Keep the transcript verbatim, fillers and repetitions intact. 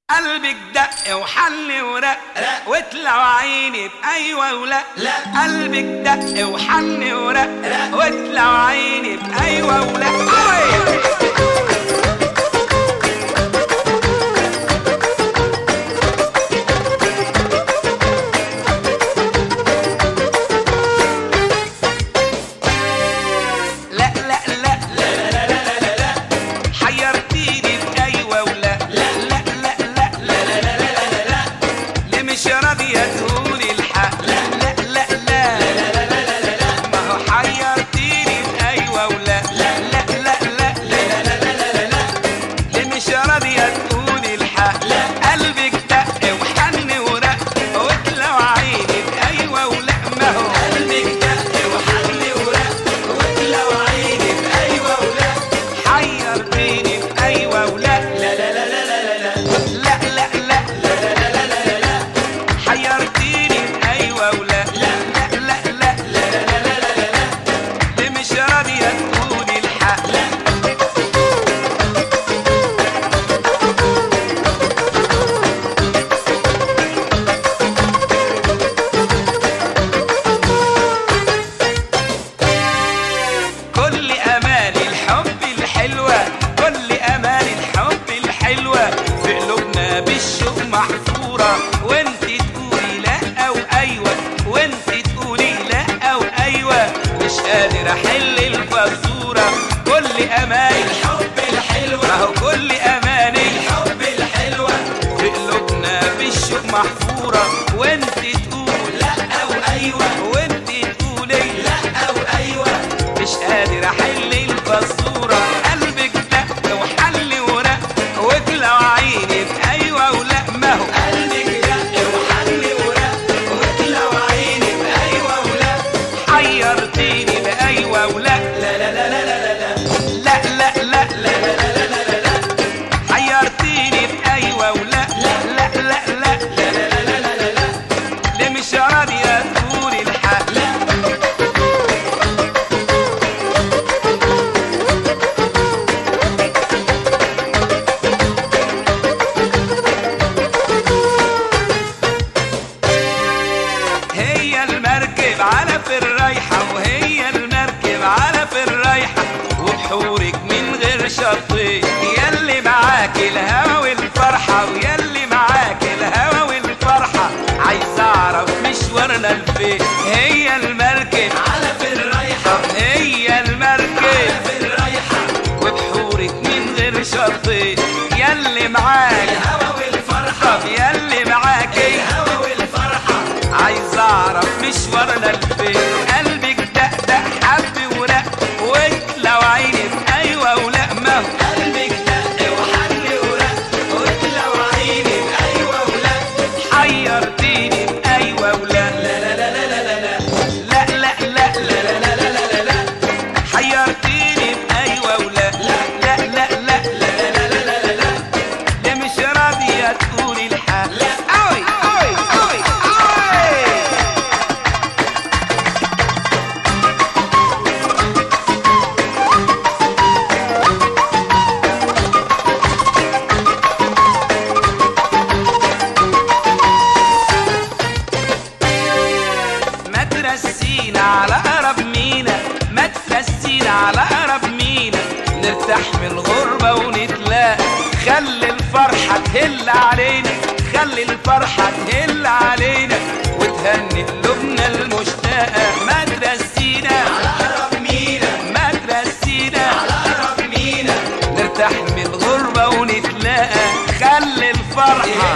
قلبك دق وحل ورق وطلع عيني بأيوة ولا لا. قلبك دق وحل ورق وطلع عيني بأيوة ولا. وانت تقولي لا او ايوه وانت تقولي لا او ايوه مش قادر احل الفزوره. كل اماني الحب الحلوه اهو كل اماني الحب الحلوه في قلوبنا بالشوق محفوره. وانت تقول لا او ايوه وانت تقولي لا او ايوه مش قادر احل الفزوره. قلبك دق وحل ورق وطلع عيني بايوه ولا. ما هو حيرتيني بأيوة ولا لا لا لا لا لا لا لا لا لا لا لا حيرتيني بأيوة ولا لا لا لا لا لا لا لا لا ليه مش راضية تقولي الحق. هي المركب على في الرايحة وهي المركب على في الرايحة وبحورك من غير شطين. ياللي معاك الهوى والفرحة وياللي معاك الهوى والفرحة عايز اعرف مشوارنا لفين. هي المركب على في الرايحة هي المركب على في الرايحة وبحورك من غير شطين. ياللي معاك الهوى والفرحة ياللي معاك الهوى والفرحة عايز اعرف مشوارنا لفين. قلبك دق دق حب ورق وطلع عيني بايوه ولا. ما هو قلبك دق وحل ورق وطلع عيني بايوه ولا. حيرتيني بايوه ولا لا لا لا لا لا لا لا لا لا لا لا لا حيرتيني بايوه ولا لا لا لا لا لا لا لا لا ليه مش راضيه تقولي الحق. قوي قوي قوي ترسينا على أقرب مينا ما ترسينا على أقرب مينا نرتاح من الغربة ونتلاقى. خلي الفرحة تهل علينا خلي الفرحة تهل علينا وتهني قلوبنا المشتاقة. ما ترسينا على أقرب مينا ما ترسينا على أقرب مينا نرتاح من الغربة ونتلاقى. خلي الفرحة